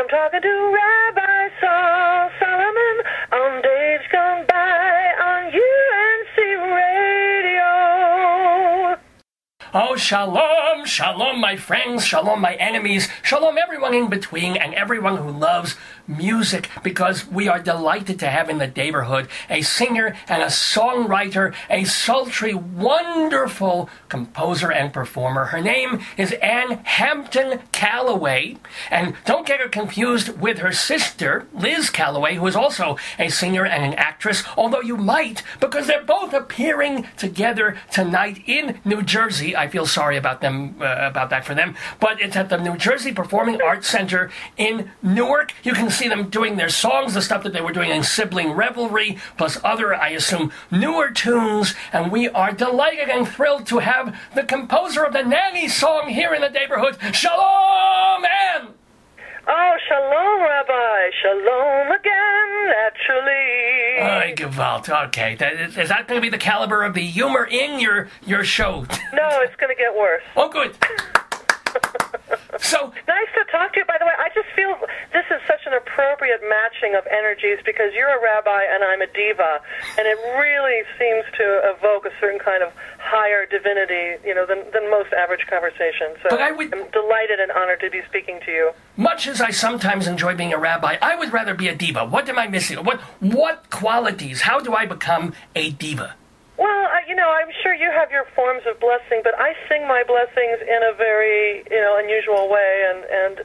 I'm talking to Rabbi Saul Solomon on Days Gone By on UNC Radio. Oh, shalom, shalom, my friends, shalom, my enemies, shalom, everyone in between, and everyone who loves music, because we are delighted to have in the neighborhood a singer and a songwriter, a sultry, wonderful composer and performer. Her name is Ann Hampton Callaway, and don't get her confused with her sister, Liz Callaway, who is also a singer and an actress, although you might, because they're both appearing together tonight in New Jersey. I feel sorry about them, about that for them, but it's at the New Jersey Performing Arts Center in Newark. You can see them doing their songs, the stuff that they were doing in Sibling Revelry, plus other, I assume, newer tunes, and we are delighted and thrilled to have the composer of the Nanny song here in the neighborhood. Shalom, Ann! Oh, shalom, Rabbi. Shalom again, naturally. Oh, Gewalt. Okay. Is that going to be the caliber of the humor in your show? No, it's going to get worse. Oh, good. So nice to talk to you. By the way, I just feel this is such an appropriate matching of energies because you're a rabbi and I'm a diva, and it really seems to evoke a certain kind of higher divinity, than most average conversations. So I'm delighted and honored to be speaking to you. Much as I sometimes enjoy being a rabbi, I would rather be a diva. What am I missing? What qualities? How do I become a diva? Well, I'm sure you have your forms of blessing, but I sing my blessings in a very, unusual way, and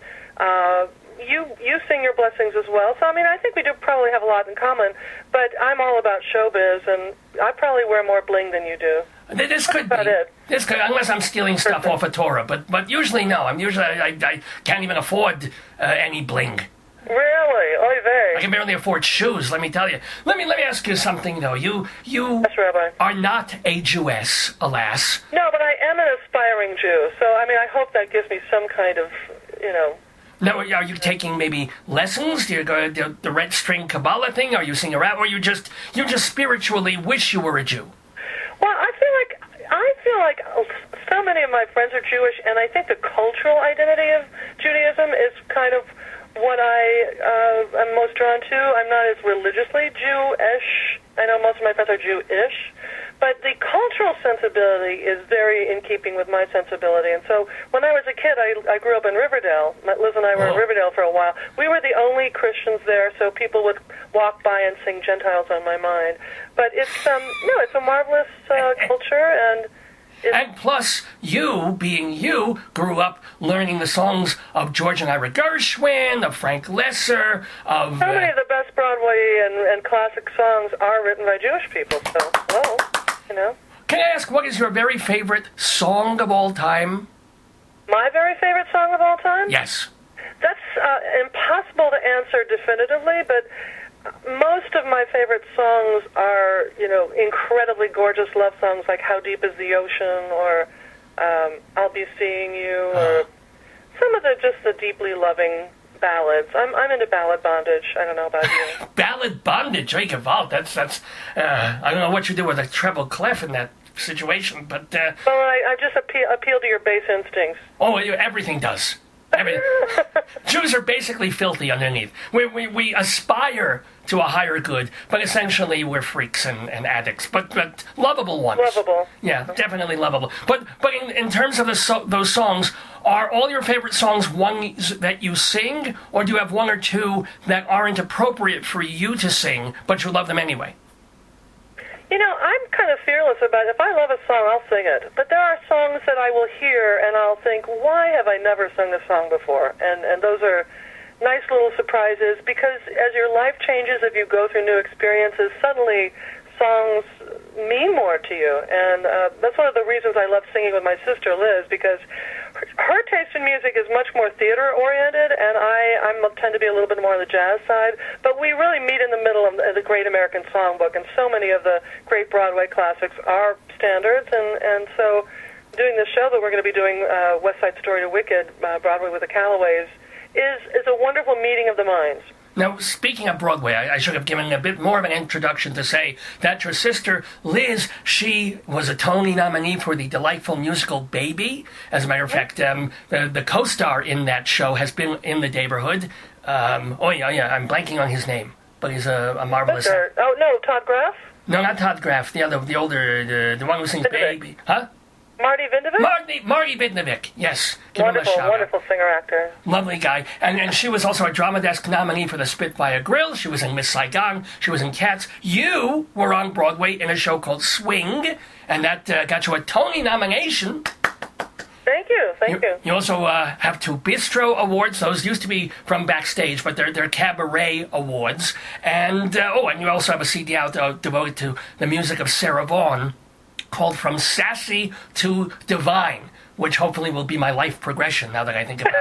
you sing your blessings as well. So, I think we do probably have a lot in common, but I'm all about showbiz, and I probably wear more bling than you do. This could be. This could, unless I'm stealing stuff off of Torah, but usually no. I can't even afford any bling. Really? Oy vey. I can barely afford shoes, let me tell you. Let me ask you something, though. You yes, Rabbi. Are not a Jewess, alas. No, but I am an aspiring Jew, so, I hope that gives me some kind of, Now, are you taking maybe lessons? Do you go the red string Kabbalah thing? Are you singing around? Or you just spiritually wish you were a Jew? Well, I feel like so many of my friends are Jewish, and I think the cultural identity of Judaism is kind of what I am most drawn to. I'm not as religiously Jewish. I know most of my friends are Jewish, but the cultural sensibility is very in keeping with my sensibility. And so when I was a kid, I grew up in Riverdale. Liz and I were in Riverdale for a while. We were the only Christians there, so people would walk by and sing Gentiles on my mind. But it's it's a marvelous culture, and plus, you, being you, grew up learning the songs of George and Ira Gershwin, of Frank Lesser, of... So many of the best Broadway and classic songs are written by Jewish people, so, Can I ask, what is your very favorite song of all time? My very favorite song of all time? Yes. That's impossible to answer definitively, but most of my favorite songs are, incredibly gorgeous love songs like How Deep is the Ocean or I'll Be Seeing You or some of the deeply loving ballads. I'm into ballad bondage. I don't know about you. Ballad bondage? Jacob Vault, that's I don't know what you do with a treble clef in that situation, but... Well, I just appeal to your base instincts. Oh, everything does. Jews are basically filthy underneath. We aspire to a higher good, but essentially we're freaks and addicts, but lovable ones. Lovable. Yeah, definitely lovable. But in terms of those songs, are all your favorite songs ones that you sing, or do you have one or two that aren't appropriate for you to sing, but you love them anyway? I'm kind of fearless about it. If I love a song, I'll sing it. But there are songs that I will hear, and I'll think, why have I never sung this song before? And those are nice little surprises, because as your life changes, if you go through new experiences, suddenly songs mean more to you. And that's one of the reasons I love singing with my sister, Liz, because her taste in music is much more theater-oriented, and I tend to be a little bit more on the jazz side. But we really meet in the middle of the Great American Songbook, and so many of the great Broadway classics are standards. And so doing this show that we're going to be doing, West Side Story to Wicked, Broadway with the Callaways, is a wonderful meeting of the minds. Now, speaking of Broadway, I should have given a bit more of an introduction to say that your sister, Liz, she was a Tony nominee for the delightful musical Baby. As a matter of fact, the co-star in that show has been in the neighborhood. I'm blanking on his name, but he's a marvelous... Oh, no, Todd Graff? No, not Todd Graff, the older, the one who sings Baby. Huh? Marty Vidnovic? Marty Vidnovic, yes. Give wonderful singer-actor. Lovely guy. And she was also a Drama Desk nominee for the Spitfire Grill. She was in Miss Saigon. She was in Cats. You were on Broadway in a show called Swing, and that got you a Tony nomination. Thank you. You also have 2 Bistro Awards. Those used to be from Backstage, but they're Cabaret Awards. And, and you also have a CD out devoted to the music of Sarah Vaughan, called From Sassy to Divine, which hopefully will be my life progression now that I think about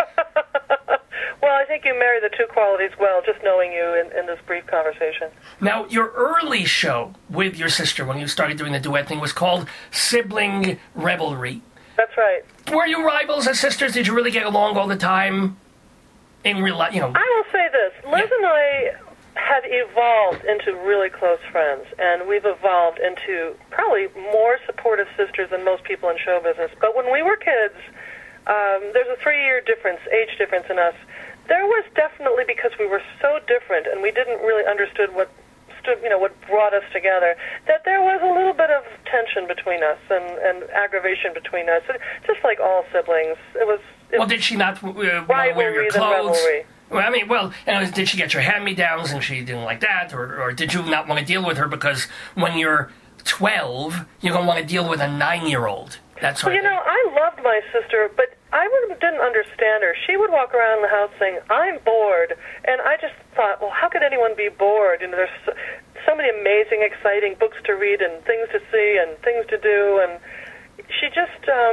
it. Well, I think you marry the 2 qualities well, just knowing you in this brief conversation. Now, your early show with your sister, when you started doing the duet thing, was called Sibling Revelry. That's right. Were you rivals as sisters? Did you really get along all the time? In real life, I will say this. Liz and I had evolved into really close friends, and we've evolved into probably more supportive sisters than most people in show business. But when we were kids, there's a 3-year age difference in us. There was definitely, because we were so different and we didn't really understood what brought us together, that there was a little bit of tension between us and aggravation between us. Just like all siblings, it was. Well, did she not wear your clothes? Well, did she get your hand-me-downs and she didn't like that? Or did you not want to deal with her because when you're 12, you're going to want to deal with a 9-year-old? That's what I loved my sister, but I didn't understand her. She would walk around the house saying, "I'm bored." And I just thought, well, how could anyone be bored? There's so many amazing, exciting books to read and things to see and things to do. And she just...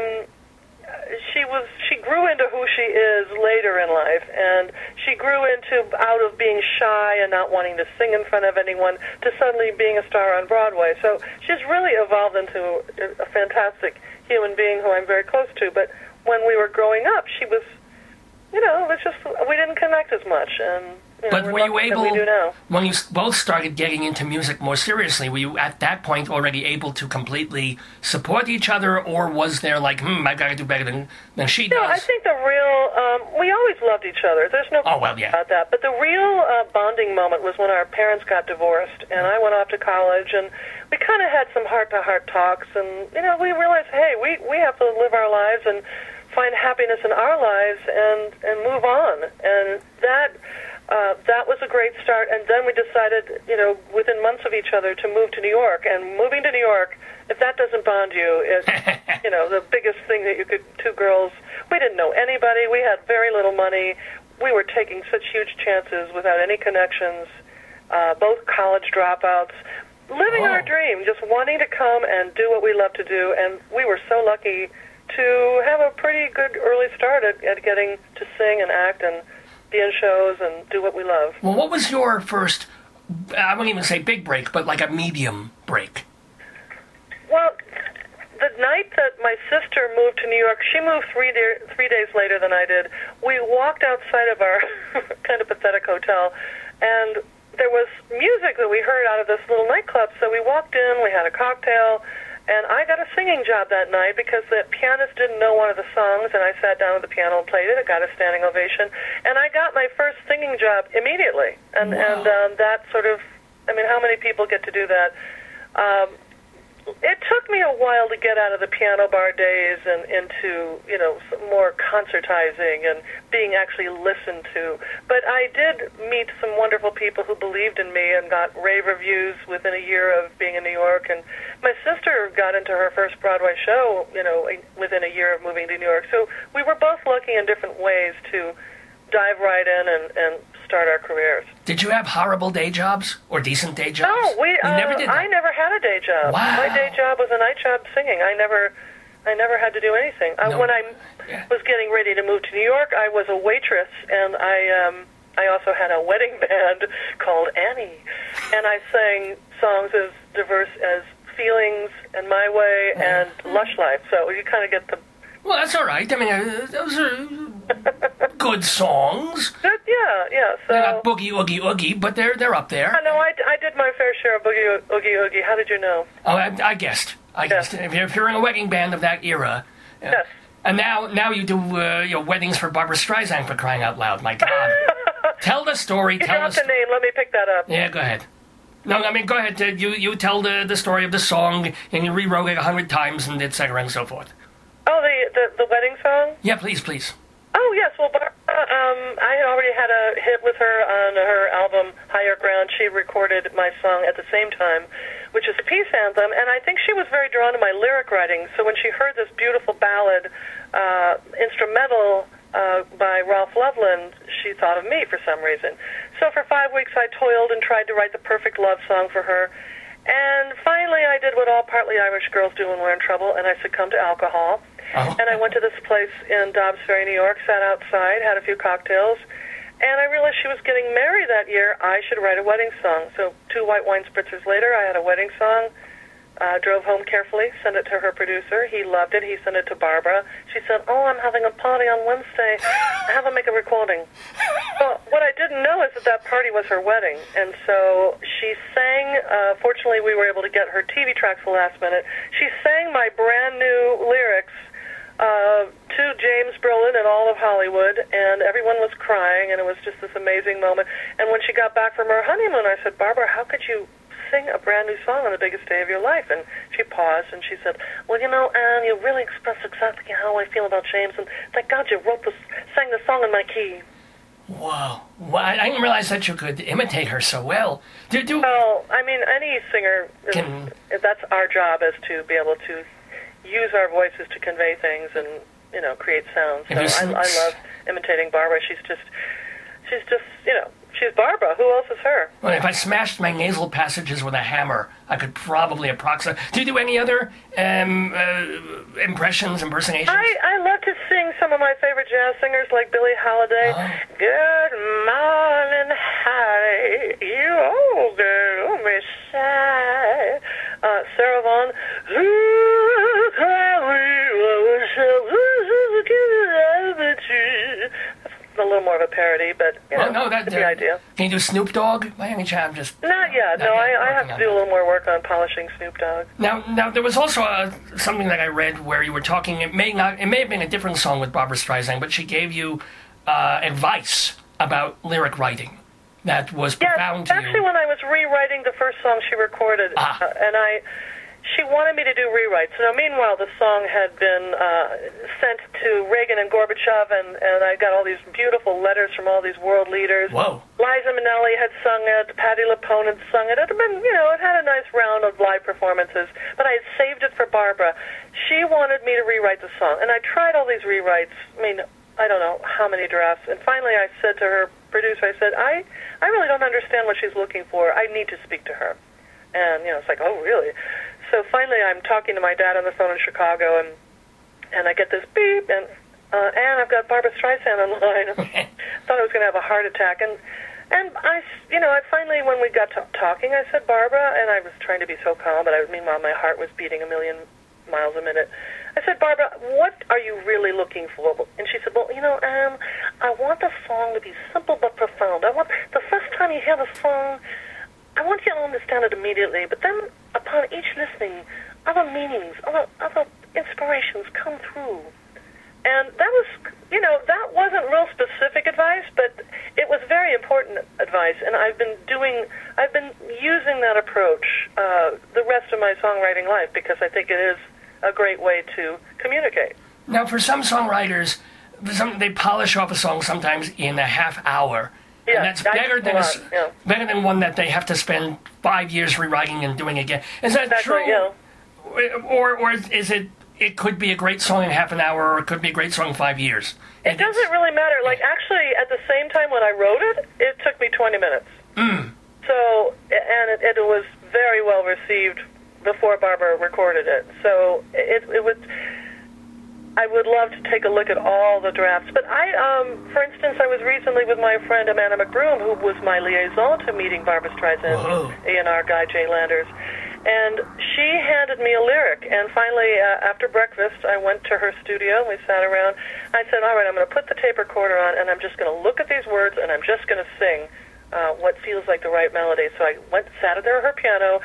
She grew into who she is later in life, and she grew out of being shy and not wanting to sing in front of anyone to suddenly being a star on Broadway. So she's really evolved into a fantastic human being who I'm very close to. But when we were growing up, she was, it was just, we didn't connect as much, and but were you able, we do now. When you both started getting into music more seriously, were you at that point already able to completely support each other, or was there like, I've got to do better than she does? No, I think the real, we always loved each other. There's no question about that. But the real bonding moment was when our parents got divorced, and I went off to college, and we kind of had some heart-to-heart talks, and, we realized, hey, we have to live our lives and find happiness in our lives and move on. And that was a great start, and then we decided, within months of each other, to move to New York. And moving to New York, if that doesn't bond you, is, the biggest thing that you could. 2 girls, we didn't know anybody. We had very little money. We were taking such huge chances without any connections. Both college dropouts, living our dream, just wanting to come and do what we love to do. And we were so lucky to have a pretty good early start at getting to sing and act and be in shows and do what we love. Well, what was your first, I wouldn't even say big break, but like a medium break? Well, the night that my sister moved to New York, she moved 3 days later than I did. We walked outside of our kind of pathetic hotel, and there was music that we heard out of this little nightclub. So we walked in, we had a cocktail, and I got a singing job that night because the pianist didn't know one of the songs, and I sat down at the piano and played it. I got a standing ovation, and I got my first singing job immediately. And that sort of, how many people get to do that? It took me a while to get out of the piano bar days and into, some more concertizing and being actually listened to. But I did meet some wonderful people who believed in me and got rave reviews within a year of being in New York. And my sister got into her first Broadway show, within a year of moving to New York. So we were both lucky in different ways to dive right in and start our careers. Did you have horrible day jobs or decent day jobs? No, never did that. I never had a day job. Wow. My day job was a night job singing. I never had to do anything. No. When I was getting ready to move to New York, I was a waitress, and I also had a wedding band called Annie, and I sang songs as diverse as Feelings and My Way and Lush Life. So you kind of get the... Well, that's all right. Those are good songs. Yeah, yeah. So They're not boogie, oogie, oogie, but they're up there. I know. I did my fair share of boogie, oogie, oogie. How did you know? Oh, I guessed. I guessed. If you're in a wedding band of that era. Yes. And now you do weddings for Barbara Streisand, for crying out loud. My God. Tell the story. You dropped the name. Let me pick that up. Yeah, go ahead. No, I mean, go ahead. You tell the story of the song, and you rewrote it 100 times, and etc. and so forth. Oh, the wedding song? Yeah, please. Oh, yes. Well, I had already had a hit with her on her album, Higher Ground. She recorded my song at the same time, which is a peace anthem, and I think she was very drawn to my lyric writing. So when she heard this beautiful ballad, instrumental by Ralph Loveland, she thought of me for some reason. So for 5 weeks I toiled and tried to write the perfect love song for her. And finally I did what all partly Irish girls do when we're in trouble, and I succumbed to alcohol. Oh. And I went to this place in Dobbs Ferry, New York, sat outside, had a few cocktails, and I realized she was getting married that year. I should write a wedding song. So 2 white wine spritzers later, I had a wedding song. Drove home carefully, sent it to her producer. He loved it. He sent it to Barbara. She said, "Oh, I'm having a party on Wednesday. Have her make a recording." Well, what I didn't know is that party was her wedding. And so she sang. Fortunately, we were able to get her TV tracks the last minute. She sang my brand new lyrics to James Brolin and all of Hollywood, and everyone was crying, and it was just this amazing moment. And when she got back from her honeymoon, I said, "Barbara, how could you sing a brand new song on the biggest day of your life?" And she paused and she said, "Well, you know, Anne, you really express exactly how I feel about James, and thank God you sang the song in my key." Wow. Well, I didn't realize that you could imitate her so well. Well, I mean, any singer, that's our job, is to be able to use our voices to convey things and, create sounds. So I love imitating Barbara. She's just, she's Barbara. Who else is her? Well, if I smashed my nasal passages with a hammer, I could probably approximate. Do you do any other impersonations? I love to sing some of my favorite jazz singers, like Billie Holiday. Good morning, Harry. You old girl, me shy. Sarah Vaughan. A little more of a parody, but that's the idea. Can you do Snoop Dogg by any chance? Not yet. No, I have to do a little more work on polishing Snoop Dogg. Now there was also something that I read where you were talking. It may have been a different song with Barbara Streisand, but she gave you advice about lyric writing that was profound to you. Actually, when I was rewriting the first song she recorded, she wanted me to do rewrites. Now, meanwhile, the song had been sent to Reagan and Gorbachev, and I got all these beautiful letters from all these world leaders. Whoa. Liza Minnelli had sung it. Patti LuPone had sung it. It had been, it had a nice round of live performances, but I had saved it for Barbara. She wanted me to rewrite the song, and I tried all these rewrites. I mean, I don't know how many drafts, and finally I said to her producer, I said, I really don't understand what she's looking for. I need to speak to her. And, it's like, oh, really? So finally I'm talking to my dad on the phone in Chicago, and I get this beep, and I've got Barbara Streisand on the line. I thought I was going to have a heart attack. And I finally, when we got to talking, I said, "Barbara," and I was trying to be so calm, but meanwhile my heart was beating a million miles a minute. I said, "Barbara, what are you really looking for?" And she said, "Well, Anne, I want the song to be simple but profound. I want the first time you hear the song, I want you to understand it immediately, but then upon each listening, other meanings, other inspirations come through." And that was, that wasn't real specific advice, but it was very important advice, and I've been using that approach the rest of my songwriting life, because I think it is a great way to communicate. Now, for some songwriters, they polish off a song sometimes in a half hour. Yeah, and that's better than one that they have to spend 5 years rewriting and doing again. Is that true? Yeah. Or is it? It could be a great song in half an hour, or it could be a great song in 5 years. It doesn't really matter. Like, actually, at the same time when I wrote it, it took me 20 minutes. So, and it was very well received before Barbara recorded it. So it was. I would love to take a look at all the drafts. But for instance, I was recently with my friend Amanda McBroom, who was my liaison to meeting Barbara Streisand, A&R guy Jay Landers. And she handed me a lyric. And finally, after breakfast, I went to her studio, and we sat around. I said, all right, I'm going to put the tape recorder on, and I'm just going to look at these words, and I'm just going to sing what feels like the right melody. So I sat there at her piano,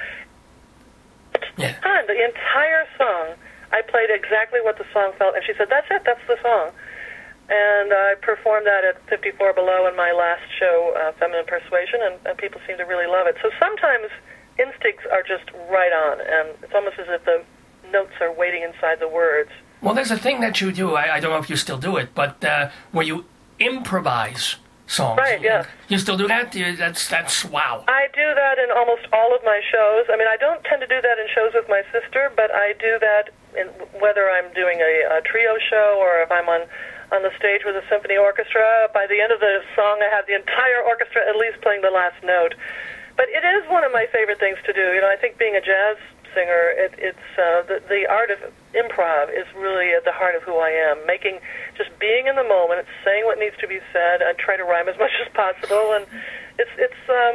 and the entire song, I played exactly what the song felt, and she said, that's it, that's the song. And I performed that at 54 Below in my last show, Feminine Persuasion, and people seem to really love it. So sometimes instincts are just right on, and it's almost as if the notes are waiting inside the words. Well, there's a thing that you do, I don't know if you still do it, but where you improvise songs. Right, yeah. You still do that? That's wow. I do that in almost all of my shows. I mean, I don't tend to do that in shows with my sister, but I do that whether I'm doing a trio show or if I'm on the stage with a symphony orchestra. By the end of the song, I have the entire orchestra at least playing the last note. But it is one of my favorite things to do. I think being a jazz singer, it's the art of improv is really at the heart of who I am. Just being in the moment, saying what needs to be said, and try to rhyme as much as possible. And it's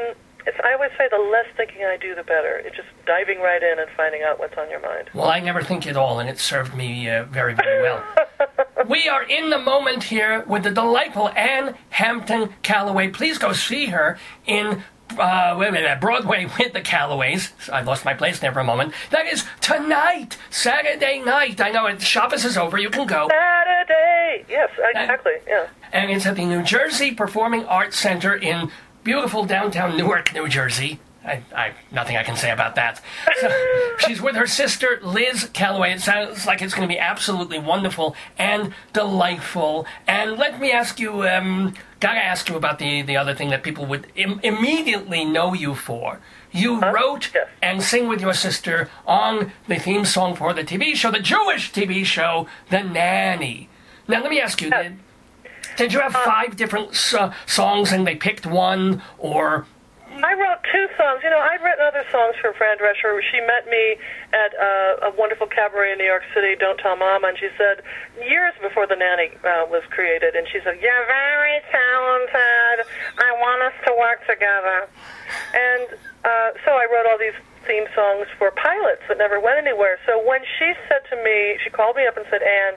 I always say the less thinking I do, the better. It's just diving right in and finding out what's on your mind. Well, I never think at all, and it served me very, very well. We are in the moment here with the delightful Ann Hampton Callaway. Please go see her in Broadway with the Callaways. I lost my place there for a moment. That is tonight, Saturday night. I know Shabbos is over. You can go. Saturday. Yes, exactly. Yeah. And it's at the New Jersey Performing Arts Center in beautiful downtown Newark, New Jersey. Nothing I can say about that. So, she's with her sister, Liz Callaway. It sounds like it's going to be absolutely wonderful and delightful. And let me ask you, gotta ask you about the other thing that people would immediately know you for. You wrote and sing with your sister on the theme song for the TV show, the Jewish TV show, The Nanny. Now, let me ask you, did you have 5 different songs and they picked one, or... I wrote 2 songs. I'd written other songs for Fran Drescher. She met me at a wonderful cabaret in New York City, Don't Tell Mama, and she said, years before The Nanny was created, and she said, you're very talented. I want us to work together. And so I wrote all these theme songs for pilots that never went anywhere. So when she said to me, she called me up and said, Ann,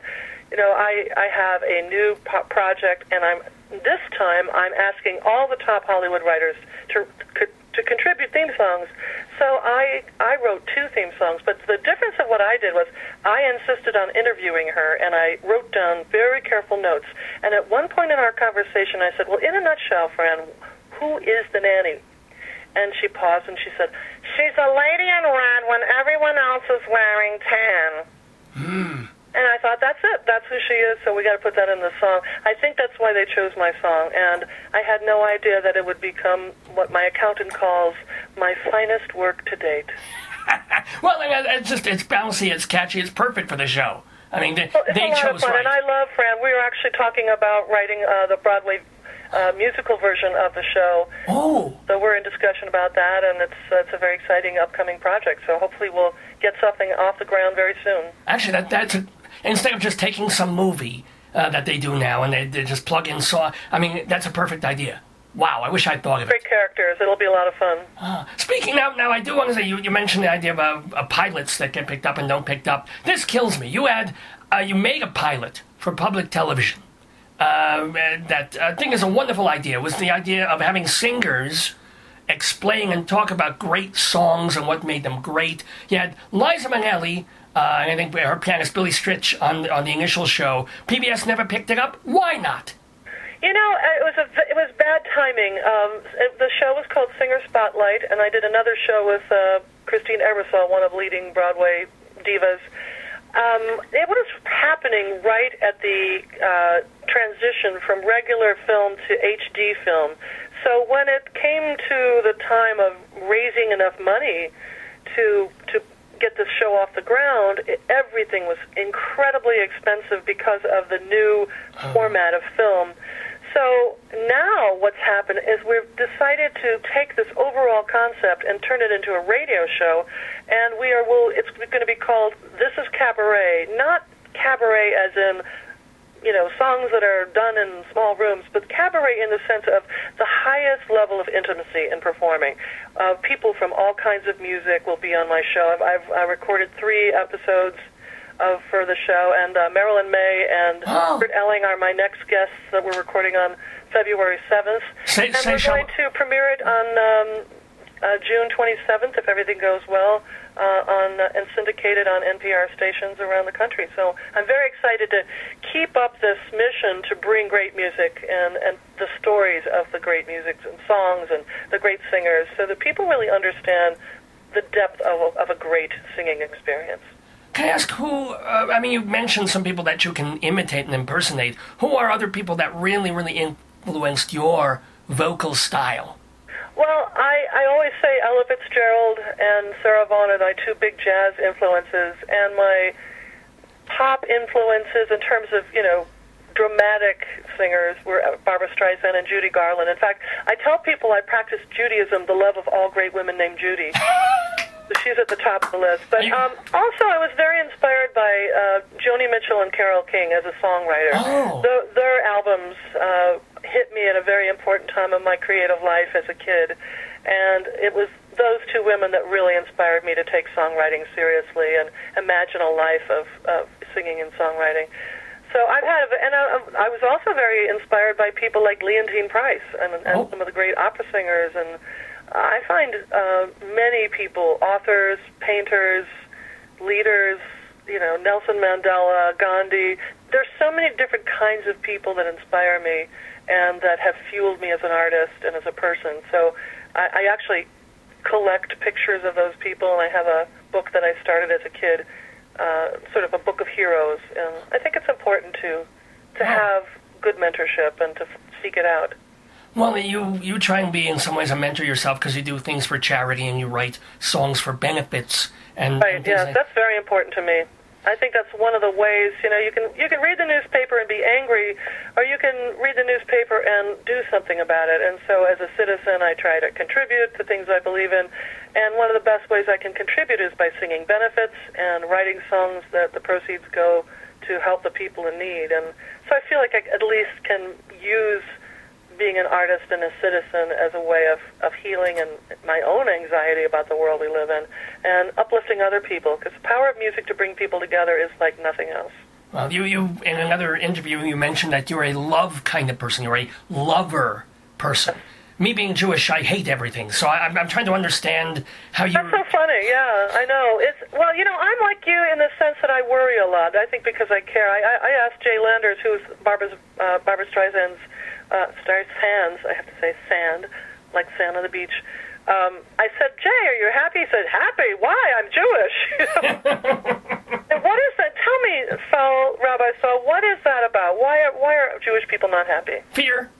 I have a new project, and this time I'm asking all the top Hollywood writers to contribute theme songs. So I wrote 2 theme songs, but the difference of what I did was I insisted on interviewing her, and I wrote down very careful notes. And at one point in our conversation, I said, well, in a nutshell, Fran, who is the nanny? And she paused, and she said, she's a lady in red when everyone else is wearing tan. And I thought, that's it. That's who she is, so we got to put that in the song. I think that's why they chose my song, and I had no idea that it would become what my accountant calls my finest work to date. Well, it's bouncy, it's catchy, it's perfect for the show. I mean, they chose fun, right. And I love Fran. We were actually talking about writing the Broadway musical version of the show. Oh. So we're in discussion about that, and it's a very exciting upcoming project. So hopefully we'll get something off the ground very soon. Actually, that's instead of just taking some movie that they do now and they just plug in saw. I mean, that's a perfect idea. Wow, I wish I'd thought of it. Great characters. It'll be a lot of fun. Speaking now, I do want to say, you mentioned the idea of pilots that get picked up and don't picked up. This kills me. You made a pilot for public television. That I think is a wonderful idea. It was the idea of having singers explain and talk about great songs and what made them great. You had Liza Minnelli, and I think her pianist Billy Stritch on the initial show. PBS never picked it up. Why not? It was bad timing. The show was called Singer Spotlight, and I did another show with Christine Ebersole, one of leading Broadway divas. It was happening right at the transition from regular film to HD film. So when it came to the time of raising enough money to get this show off the ground, everything was incredibly expensive because of the new format of film. So now what's happened is we've decided to take this overall concept and turn it into a radio show, and it's going to be called This is Cabaret, not cabaret as in, songs that are done in small rooms, but cabaret in the sense of the highest level of intimacy in performing. People from all kinds of music will be on my show. I've recorded 3 episodes for the show, and Marilyn May and Robert Elling are my next guests that we're recording on February 7th. And we're going to premiere it on June 27th, if everything goes well, and syndicate it on NPR stations around the country. So I'm very excited to keep up this mission to bring great music and the stories of the great music and songs and the great singers so that people really understand the depth of a great singing experience. Can I ask who, you mentioned some people that you can imitate and impersonate. Who are other people that really, really influenced your vocal style? Well, I always say Ella Fitzgerald and Sarah Vaughan are my two big jazz influences, and my pop influences in terms of, dramatic singers were Barbra Streisand and Judy Garland. In fact, I tell people I practice Judaism, the love of all great women named Judy. She's at the top of the list. But also, I was very inspired by Joni Mitchell and Carole King as a songwriter. Oh. Their albums hit me at a very important time of my creative life as a kid. And it was those two women that really inspired me to take songwriting seriously and imagine a life of singing and songwriting. So I was also very inspired by people like Leontyne Price and some of the great opera singers. And I find many people, authors, painters, leaders, Nelson Mandela, Gandhi. There's so many different kinds of people that inspire me and that have fueled me as an artist and as a person. So I actually collect pictures of those people, and I have a book that I started as a kid, sort of a book of heroes. And I think it's important to have good mentorship and to seek it out. Well, you try and be in some ways a mentor yourself because you do things for charity and you write songs for benefits and right. Yes, that's very important to me. I think that's one of the ways. You can read the newspaper and be angry, or you can read the newspaper and do something about it. And so, as a citizen, I try to contribute to things I believe in. And one of the best ways I can contribute is by singing benefits and writing songs that the proceeds go to help the people in need. And so, I feel like I at least can use being an artist and a citizen as a way of healing and my own anxiety about the world we live in and uplifting other people, because the power of music to bring people together is like nothing else. Well, you in another interview, you mentioned that you're a love kind of person. You're a lover person. Me being Jewish, I hate everything. So I'm trying to understand how you... That's so funny, yeah, I know. I'm like you in the sense that I worry a lot. I think because I care. I asked Jay Landers, who's Barbra Streisand's Sands, I have to say sand, like sand on the beach. I said, Jay, are you happy? He said, happy? Why? I'm Jewish. And what is that? Tell me, Rabbi Saul, what is that about? Why are Jewish people not happy? Fear.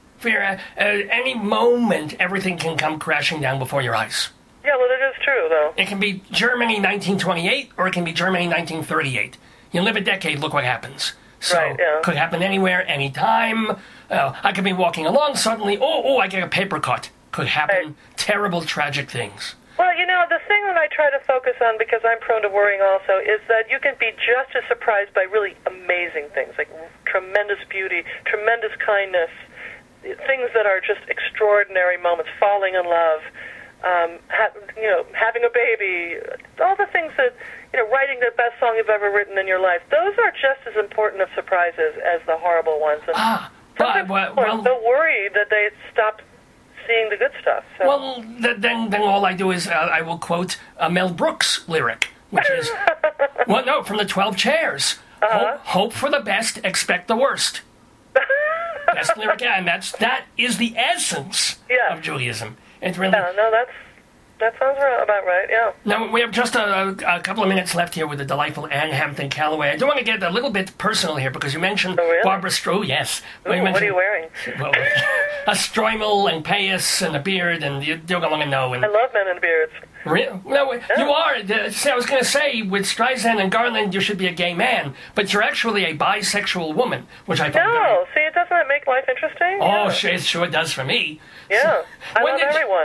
Any moment, everything can come crashing down before your eyes. Yeah, well, it is true, though. It can be Germany 1928, or it can be Germany 1938. You live a decade, look what happens. So, right, yeah. Could happen anywhere, anytime. I could be walking along, suddenly, I get a paper cut. Could happen. Right. Terrible, tragic things. Well, the thing that I try to focus on, because I'm prone to worrying also, is that you can be just as surprised by really amazing things, like tremendous beauty, tremendous kindness, things that are just extraordinary moments, falling in love, having a baby, all the things that, writing the best song you've ever written in your life. Those are just as important of surprises as the horrible ones. And I'm so worried that they stop seeing the good stuff. So. Well, then all I do is I will quote a Mel Brooks lyric, which is, from the 12 Chairs. Hope for the best, expect the worst. That's the lyric, and that is the essence of Judaism. It's really... that sounds about right, yeah. Now, we have just a couple of minutes left here with the delightful Anne Hampton Callaway. I do want to get a little bit personal here, because you mentioned Barbra Streisand. Yes. Ooh, what are you wearing? Well, a stroimel and payas and a beard, and you don't want to know. And I love men in beards. Really? No, you are. I was going to say, with Streisand and Garland, you should be a gay man, but you're actually a bisexual woman, which I find see, doesn't that make life interesting? Oh, it sure does for me. Yeah, I love everyone.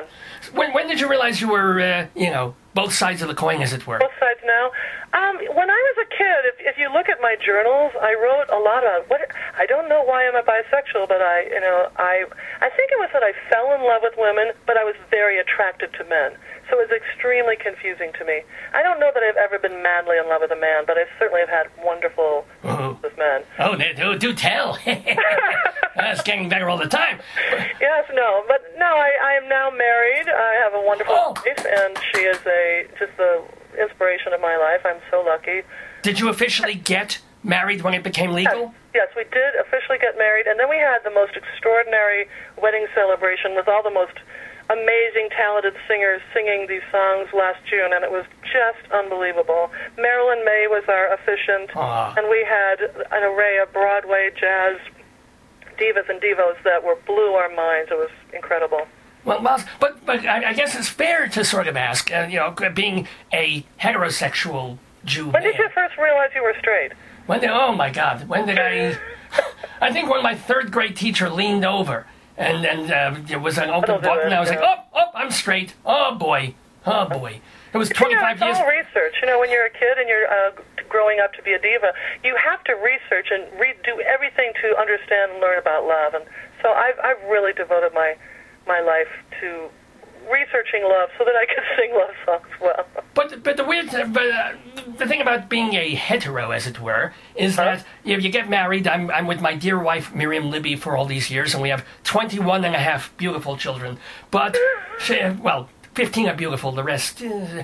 When did you realize you were, both sides of the coin, as it were? Both sides now. When I was a kid, if you look at my journals, I wrote a lot about I don't know why I'm a bisexual, but I think it was that I fell in love with women, but I was very attracted to men. So it was extremely confusing to me. I don't know that I've ever been madly in love with a man, but I certainly have had wonderful with men. Oh, do tell. It's getting better all the time. Yes, no. But no, I am now married. I have a wonderful wife, and she is just the inspiration of my life. I'm so lucky. Did you officially get married when it became legal? Yes, we did officially get married, and then we had the most extraordinary wedding celebration with all the most amazing, talented singers singing these songs last June, and it was just unbelievable. Marilyn May was our officiant, and we had an array of Broadway jazz divas and divos that blew our minds. It was incredible. Well, but I guess it's fair to sort of ask, being a heterosexual Jew. When did you first realize you were straight? Oh my God! When did I? I think when my third grade teacher leaned over and there was an open book, and I was like, oh, I'm straight. Oh boy. It was 25 years. It's all research. When you're a kid and you're growing up to be a diva, you have to research and do everything to understand and learn about love. And so I've really devoted my life to researching love so that I could sing love songs well. But the thing about being a hetero, as it were, is that if you get married, I'm with my dear wife Miriam Libby for all these years, and we have 21 and a half beautiful children. But 15 are beautiful. The rest.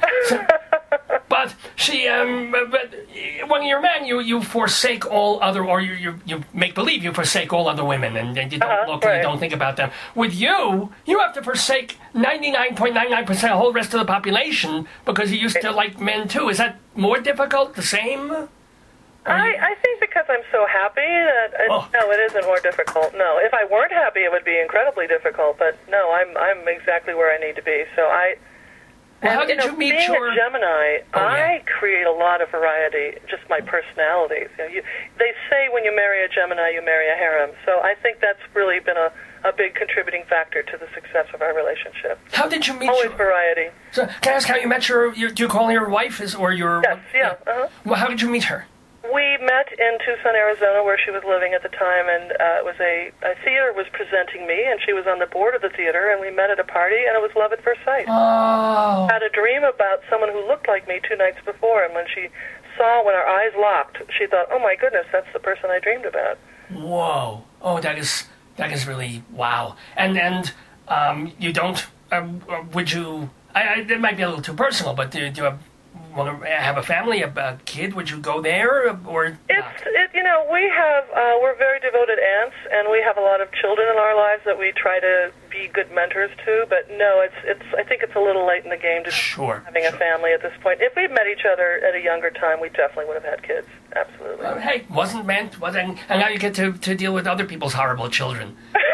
But when you're a man, you forsake all other, or you make believe you forsake all other women, and you don't look and you don't think about them. With you have to forsake 99.99% of the whole rest of the population because you used to like men too. Is that more difficult? The same? I think because I'm so happy that no, it isn't more difficult. No, if I weren't happy, it would be incredibly difficult. But no, I'm exactly where I need to be. So how did you meet being a Gemini, I create a lot of variety, just my personality. They say when you marry a Gemini, you marry a harem. So I think that's really been a big contributing factor to the success of our relationship. How did you meet? Always variety. So can I ask how you met your do you call her your wife or your? Yes, yeah. Well, how did you meet her? We met in Tucson, Arizona, where she was living at the time, and it was a theater was presenting me, and she was on the board of the theater, and we met at a party, and it was love at first sight. Oh. I had a dream about someone who looked like me 2 nights before, and when our eyes locked, she thought, oh my goodness, that's the person I dreamed about. Whoa. Oh, that is really, wow. And you don't, would you, it might be a little too personal, but do you want to have a family, a kid? Would you go there or not? We're very devoted aunts, and we have a lot of children in our lives that we try to be good mentors to. But no, I think it's a little late in the game to having a family at this point. If we'd met each other at a younger time, we definitely would have had kids. Absolutely. Hey, wasn't meant, and now you get to deal with other people's horrible children.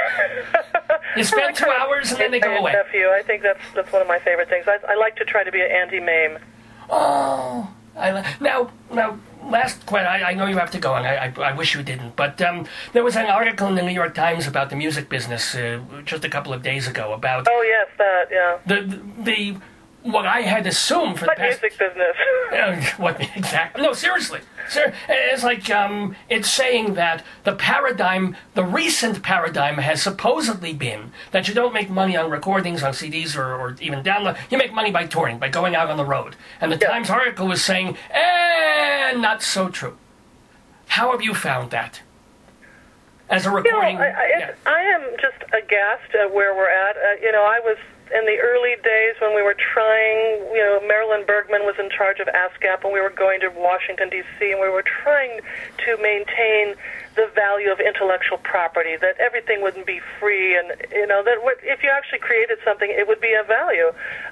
You spend 2 hours and then they go away. Nephew. I think that's one of my favorite things. I like to try to be an anti-mame. Oh, now, last question. I know you have to go, and I wish you didn't. But there was an article in the New York Times about the music business just a couple of days ago about. Oh yes, that yeah. The what I had assumed for the past music business. What exactly? No, seriously. It's like it's saying that the recent paradigm has supposedly been that you don't make money on recordings, on CDs, or even download. You make money by touring, by going out on the road. And the Times article was saying, not so true. How have you found that? As a recording, I am just aghast at where we're at. I was in the early days when we were trying, Marilyn Bergman was in charge of ASCAP, and we were going to Washington, D.C., and we were trying to maintain the value of intellectual property, that everything wouldn't be free, and, that if you actually created something, it would be of value.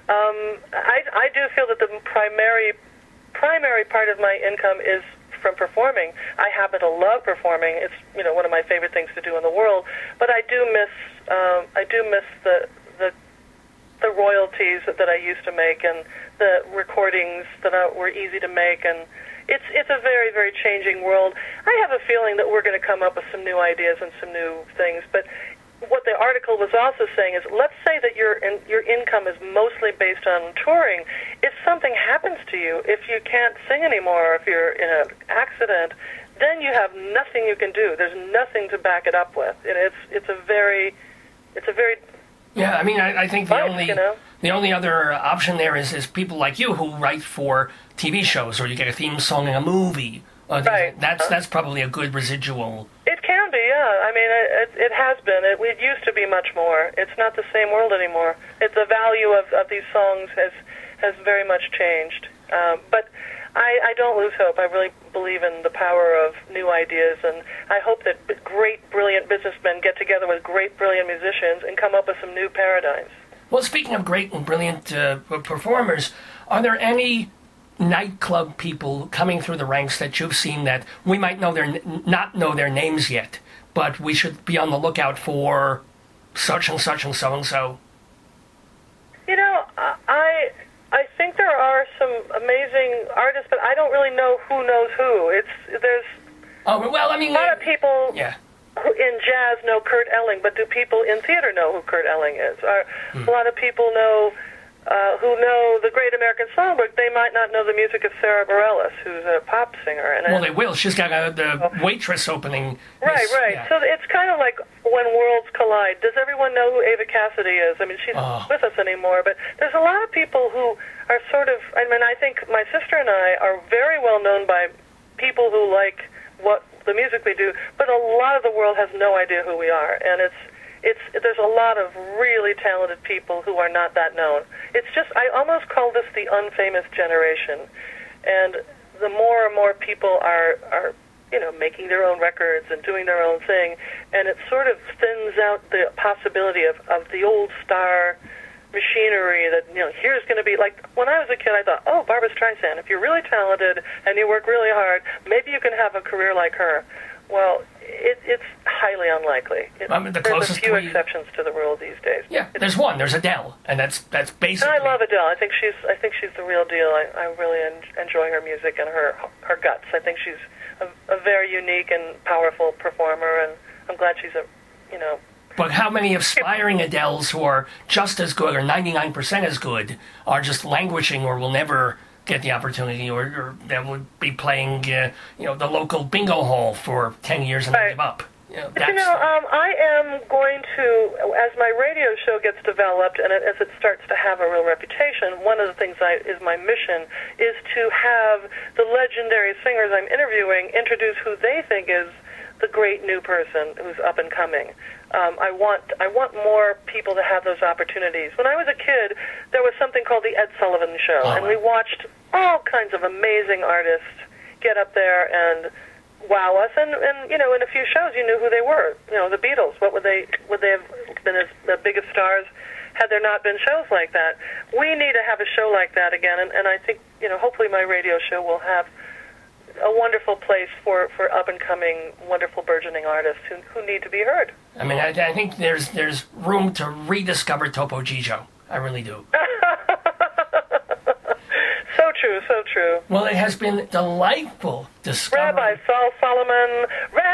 I do feel that the primary part of my income is from performing. I happen to love performing. It's, one of my favorite things to do in the world, but I do miss the royalties that I used to make and the recordings that were easy to make, and it's a very, very changing world. I have a feeling that we're going to come up with some new ideas and some new things, but what the article was also saying is, let's say that your income is mostly based on touring. If something happens to you, if you can't sing anymore, if you're in an accident, then you have nothing you can do. There's nothing to back it up with. It's a very yeah. I mean, I think the only other option there is people like you who write for TV shows, or you get a theme song in a movie. Right. That's probably a good residual. It can be, yeah. I mean, it has been. It used to be much more. It's not the same world anymore. The value of these songs has very much changed. But I don't lose hope. I really believe in the power of new ideas, and I hope that great, brilliant businessmen get together with great, brilliant musicians and come up with some new paradigms. Well, speaking of great and brilliant performers, are there any nightclub people coming through the ranks that you've seen that we might not know their names yet, but we should be on the lookout for such and such and so and so? You know, I think there are some amazing artists, but I don't really know who knows who. There's a lot of people. Yeah. Who in jazz know Kurt Elling, but do people in theater know who Kurt Elling is? A lot of people know who know the Great American Songbook. They might not know the music of Sarah Bareilles, who's a pop singer. Well, they will. She's got the Waitress opening. Right. Yeah. So it's kind of like when worlds collide. Does everyone know who Ava Cassidy is? I mean, she's not with us anymore, but there's a lot of people who are sort of, I mean, I think my sister and I are very well known by people who like the music we do, but a lot of the world has no idea who we are, and there's a lot of really talented people who are not that known. It's just, I almost call this the unfamous generation, and the more and more people are making their own records and doing their own thing, and it sort of thins out the possibility of the old star machinery that, here's going to be, like, when I was a kid, I thought, oh, Barbra Streisand, if you're really talented and you work really hard, maybe you can have a career like her. Well, it's highly unlikely. There's a few exceptions to the rule these days. Yeah, there's one. There's Adele, and that's basically. And I love Adele. I think she's the real deal. I really enjoy her music and her guts. I think she's a very unique and powerful performer, and I'm glad she's But how many aspiring Adeles who are just as good or 99% as good are just languishing or will never get the opportunity, or they will be playing the local bingo hall for 10 years and then give up? I am going to, as my radio show gets developed and as it starts to have a real reputation, one of the things is my mission is to have the legendary singers I'm interviewing introduce who they think is the great new person who's up and coming. I want more people to have those opportunities. When I was a kid, there was something called the Ed Sullivan Show, and we watched all kinds of amazing artists get up there and wow us. And in a few shows, you knew who they were. The Beatles. Would they have been as the biggest stars had there not been shows like that? We need to have a show like that again, and I think hopefully my radio show will have a wonderful place for up-and-coming, wonderful, burgeoning artists who need to be heard. I mean, I think there's room to rediscover Topo Gigio. I really do. So true. Well, it has been delightful discovering... Rabbi Saul Solomon,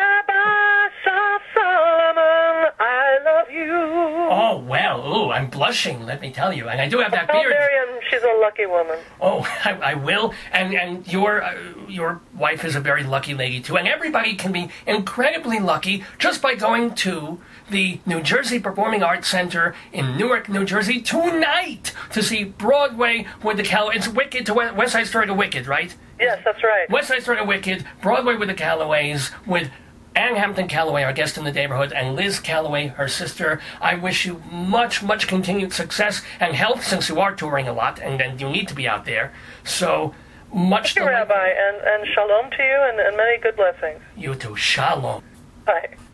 I love you. Oh, well, I'm blushing, let me tell you. And I do have that beard. Miriam, she's a lucky woman. Oh, I will. And your wife is a very lucky lady, too. And everybody can be incredibly lucky just by going to the New Jersey Performing Arts Center in Newark, New Jersey tonight to see Broadway with the Callaways. It's Wicked to West Side Story to Wicked, right? Yes, that's right. West Side Story to Wicked, Broadway with the Callaways, with Ann Hampton Callaway, our guest in the neighborhood, and Liz Callaway, her sister. I wish you much, much continued success and health, since you are touring a lot, and you need to be out there. So much. Thank you, Rabbi, and shalom to you, and many good blessings. You too. Shalom. Bye.